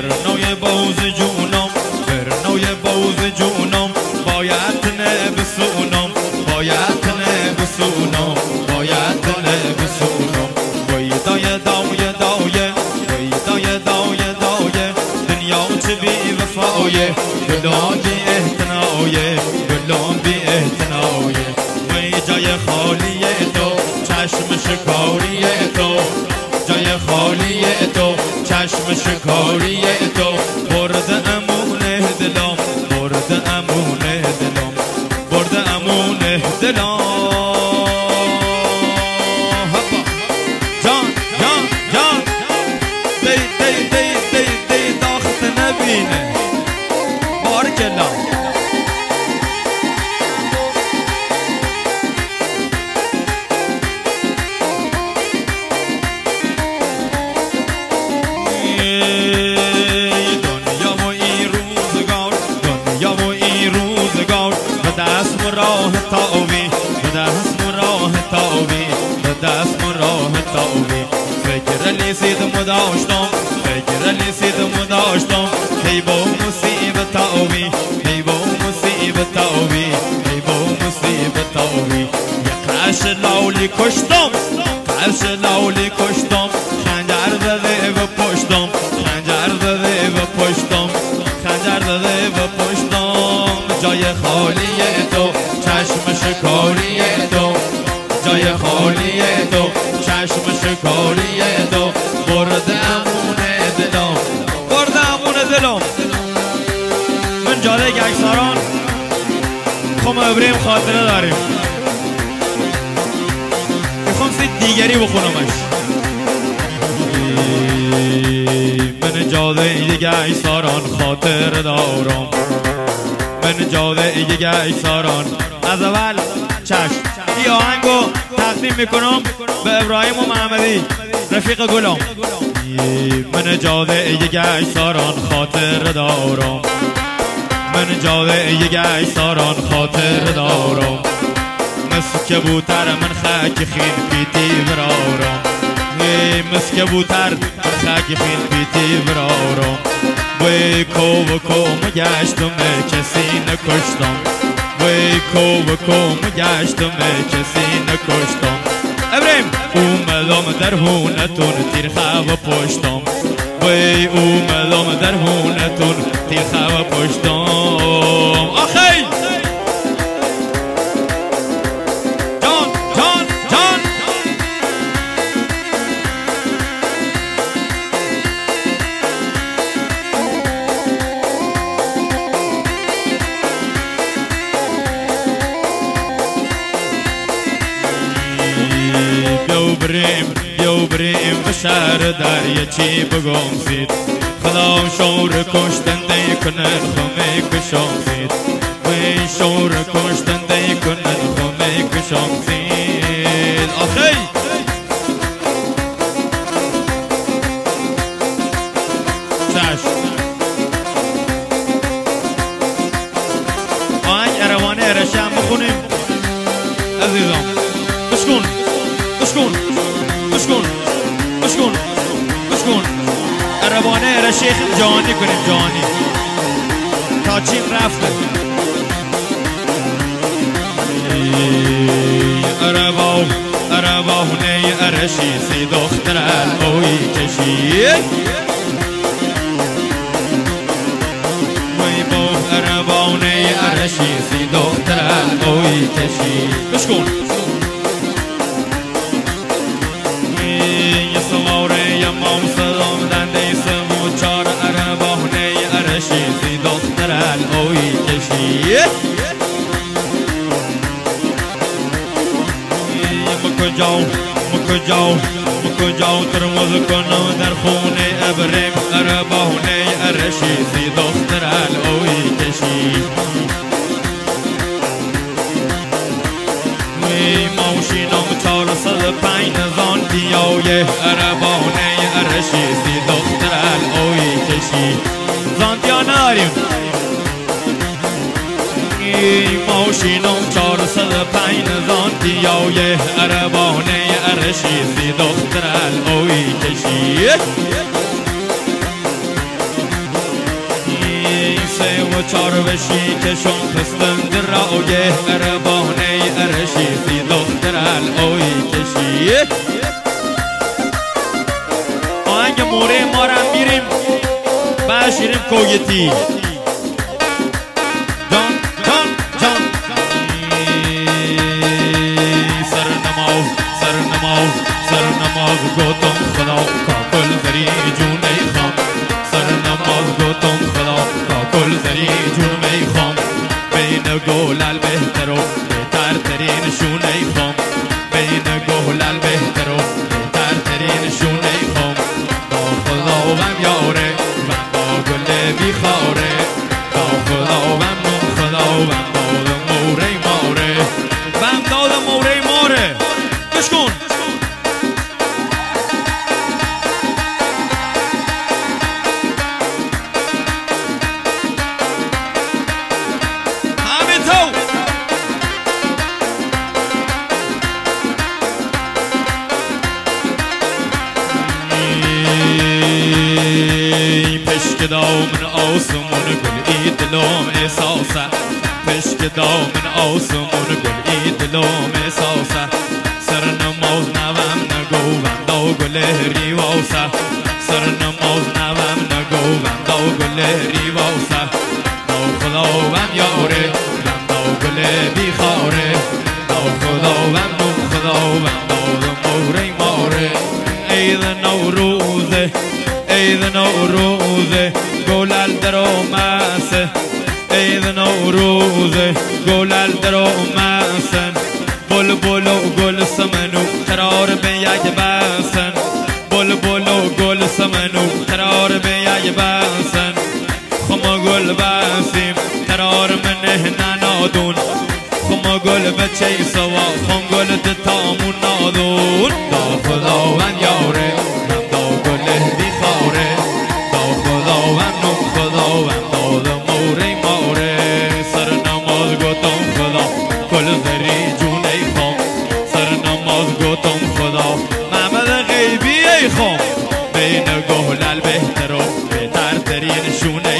برنای باوز جونم برنای باوز جونم باید نبسونم باید نبسونم باید نبسونم وی دای دای دای وی دای دای دای دنیا چه بی وفایه گلان بی احتنایه گلان بی احتنایه وی جای خالیه تو چشم شکاریه تو جای خالیه تو چشم شکاریه تو برد امونه دلم برد امونه دلم برد امونه دلم جان جان جان دی دی دی دی دی داخت نبینه بارک الله راه تاوی بدست راه تاوی بدست راه تاوی فکر لیسید مداشتم فکر لیسید مداشتم هی با مصیبت تاوی هی با مصیبت تاوی هی با مصیبت تاوی قرش لاولی کشتم قرش لاولی کشتم خنجر زده و پشتم خنجر زده و پشتم خنجر زده و پشتم جای خالیه تو چشم شکاریه تو جای خالیه تو چشم شکاریه تو برد امونه دلم برد امونه دلم من جاده گکساران میخوام ابراهیم خاطره داریم میخوام سید دیگری بخونمش من جاده گکساران خاطره دارم من جاده گکساران از اول چشم این آهنگو تقدیم میکنم به ابراهیم و محمدی رفیق گلم من جاده گکساران خاطر دارم من جاده گکساران خاطر دارم مثل کبوتر من خاک خین پیتی برارم مثل کبوتر من خاک خین پیتی برارم وی کو و کو مگشتم کسی نکشتم وی کو و کو مگشتم کسی نکشتم ابراهیم اومدم در هونتون تیر خواب پشتم وی اومدم در هونتون تیر خواب پشتم آخی جان جان جان بیو بریم به شهر دریاچه بگم زید خدا شور کشتنده کنن خمه کشم زید وی شور کشتنده کنن خمه کشم زید آخی چشم آهنگ اروانه ارشم بخونیم عزیزم بشکن بشکن بشکن بشکن بشکن عربانه را شیخ جانی کنیم جانی تا چین رفته عربانه ارشی سی دختر الوی کشید وی با عربانه ارشی سی دختر الوی کشید بشکن شیزی دختر الوی کشید مکجاو ترمز کنم در خونه ابریم عربانه ارشیزی دختر الوی کشید موشینم 405 نزان دیویه عربانه ارشیزی دختر الوی کشید زانتیا نداریم موشینم 405 زانتیای عربانه ارشیزی دختر الوی کشید ناچار بشی کشون پستند رایه اربانه ارشی سی دختر الهی کشی آهنگ موره ما را میریم بشیریم کویتی جان جان جان سر نماز گوتم خدا کاکل زری جون میخوام سر نماز گوتم خدا کاکل زری جون میخوام بین گولال بهتر و بهتر ترین شون میخوام بین گولال بهتر و بهتر ترین شون میخوام با خدا وم یاره وم با گل بیخاره با خدا وم خدا وم داد موره ماره وم داد موره ماره گوش کن پشک دامن آسمون گل ای دلم احساسه پشک دامن آسمون گل ای دلم احساسه سر نماز نوام نگوم دو گل ریواسه سر نماز نوام نگوم دو گل ریواسه دو خدا وم یاره وم دو گل بیخاره دو خدا وم دو خدا وم دو موره ماره عید نوروزه عید نوروزه گلال در اومسه عید نوروزه گلال در اومسن بلبل و گل سمنو قرار به یک بسن بلبل و گل سمنو قرار به یک بسن خما گل بسیم قرار منه ننادون خما گل بچه سوا خم گل دتامون نادون دا خدا من یاره من دا گل بیخاره دا خدا من نم خدا من داد موره ماره سر نماز گوتم خدا گل زری جون ای خام سر نماز گوتم خدا محمد غیبی ای خام بین گهلل بهتر و بهتر ترین شونه